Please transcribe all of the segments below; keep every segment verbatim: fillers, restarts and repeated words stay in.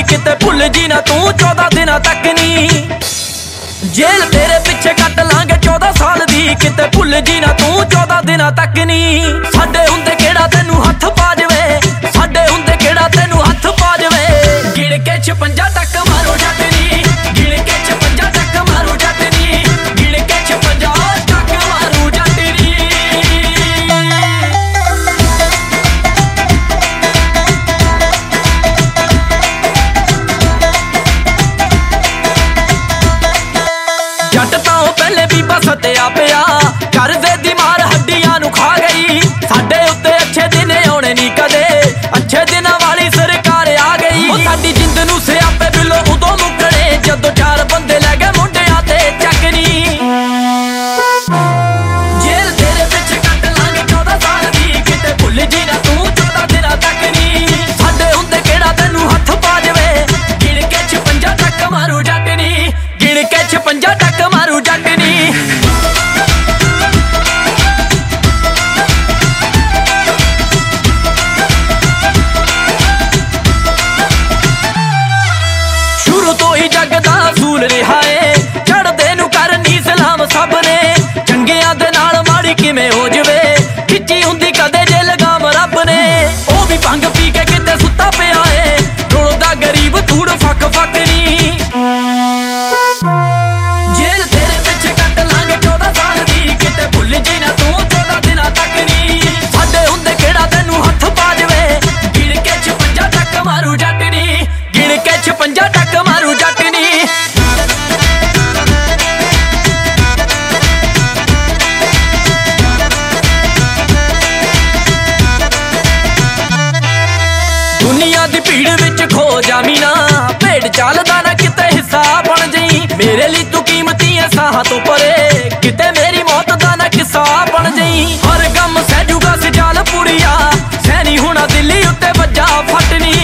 किते भुल जी ना तू चौदह दिना तक नी। जेल तेरे पिछे कट लांगे चौदह साल दी, किते भुल जी ना तू चौदह दिना तक नी। साडे हुंदे केड़ा तैनू हथ पा जवे, साडे हुंदे केड़ा तैनू हथ पा जवे। गिण के छपंजा तक मारो जट नी, गिण के छपंजा तक मारो जट नी, गिण के छपंजा तक मारो जट नी। जट तां पहले बीबा सत्या पिया, घर दे दी मार हड्डियां नू खा गई। साडे उत्ते अच्छे दिन आउणे नी कदे, अच्छे दिनां वाली सरकार आ गई। ओ साडी जिंद नू सियापे बिलो उदों मुकणे, जदों चार बंदे लै गए मुंडियां ते चकनी। जेल तेरे पिछे कट लांगे चौदह साल दी, किते भुल जी ना तू चौदह दिनां तक नी। साडे हुंदे केड़ा तैनू हथ पा जवे, गिण के छपंजा तक मारू जट नी, गिण के छपंजा तक मारू जट नी। शुरू तो ही जग दा असूल रिहा है, चढ़दे नू करनी सलाम सब ने। चंगियां दे नाल माड़ी किवें हो जवे, खिच्ची हुंदी कदे जे लगाम रब ने। ओ भी भंग पी के किते सुत्ता पिया है, रुलदा गरीब धूड़ फक फक नी। जेल तेरे पिछे कट लांगे चौदह साल दी, किते भुल जी ना तू चौदह दिनां तक नी। साडे हुंदे केड़ा तैनू हथ पा जवे, गिण के छपंजा तक मारू जट नी, गिण के छपंजा तक मारू जट नी। दुनिया दी भीड़ विच खो जामी ना, भेड़ चालदा ना किते हिस्सा बन जई। मेरे लिए तू कीमती है साहां तो परे, किते मेरी मौत दा ना किस्सा बन जई। हर गम सहजूगा सजाल पुड़िया, सैनी होना दिल्ली उत्ते वज्जा फटनी।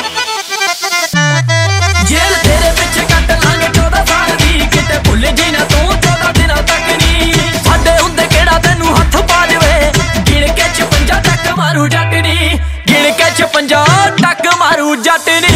जेल तेरे पिछे कट लांगे चौदह साल दी, किते भुल जी ना तू चौदह दिनां तक नी। साडे हुंदे केड़ा तैनू हथ पा जवे, गिण के छपंजा तक मारू जट नी, गिण के छपंजा तक मारू जट नी।